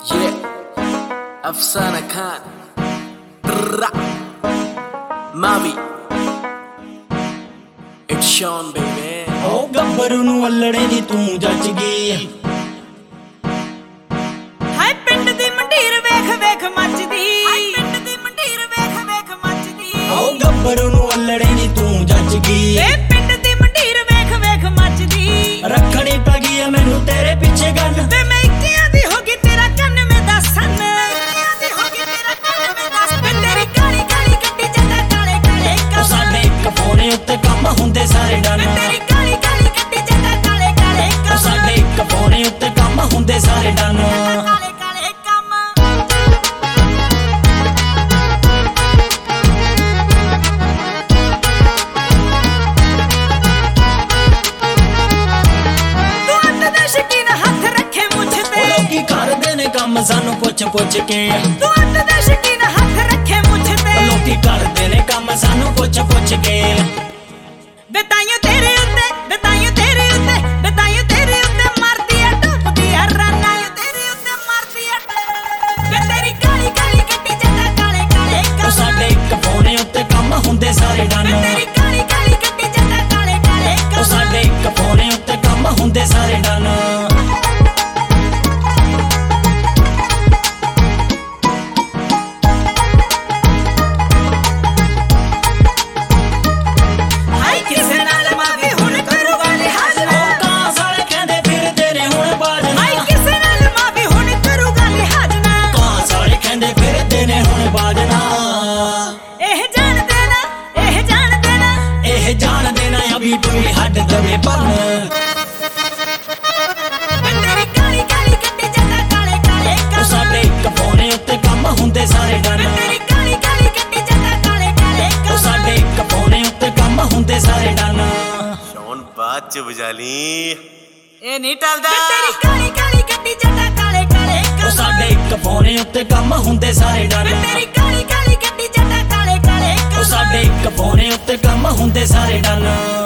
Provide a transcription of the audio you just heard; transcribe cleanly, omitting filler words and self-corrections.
Yeah, Afsana Khan, Mavi, it's Sean baby. ओ गब्बरू नू अल्लड़े दी तू जच गई हाय पिंड दी मंडीर वेख वेख मचदी पिंड दी मंडीर वेख वेख मचदी ओ गब्बरू नू अल्लड़े दी तू जच गई ए पिंड दी मंडीर वेख वेख मचदी रखड़ी पै गई है मैनू तेरे पीछे गन वे मैं इक्कियां दी होगी तेरा कन्न में दसन इक्कियां दी होगी तेरा कन्न में दस वे तेरी काली काली गड्डी जदा काले काले ओ साडे इक फोने उत्ते कम हुंदे सारे डन तेरी काली काली गड्डी जदा काले काले ओ साडे इक फोने उत्ते कम हुंदे सारे डन काले काले कम तू अंत दे शकीन हाथ रखे मुझ ते लोकी करदे ने कम सानू पुछ पुछ के तू अंत दे शकीन हाथ रखे मुझ ते लोकी करदे ने कम सानू पुछ पुछ के बताइयो तेरे उत्ते बताइयो तेरे उत्ते बताइयो तेरे उत्ते मारदी है टूटदी है राना तेरे उत्ते मारदी है वे तेरी काली काली गड्डी जदा काले काले ओ साडे इक फोने उत्ते कम हुंदे सारे डन तेरी काली काली गड्डी जदा काले काले ओ साडे इक फोने उत्ते कम हुंदे सारे डन हाय किसे नाल मावी हुण करूगा लिहाज ना कां साले कहंदे फिरदे ने हुण बाजना हाय किसे नाल मावी हुण करूगा लिहाज ना कां साले कहंदे फिरदे ने हुण बाजना एह जान देना एह जान देना एह जान देना अभी भी हट दवे बन वे तेरी काली काली गड्डी जदा काले काले ओ साडे इक फोने उत्ते कम हुंदे सारे डन तेरी काली काली गड्डी जदा काले काले ओ साडे इक फोने उत्ते कम हुंदे सारे डन Sean बात च बजा ली ए नहीं टलदा तेरी काली काली गड्डी जदा काले काले ओ साडे इक फोने उत्ते कम हुंदे सारे डन तेरी काली काली गड्डी जदा काले काले ओ साडे इक फोने उत्ते कम हुंदे सारे डन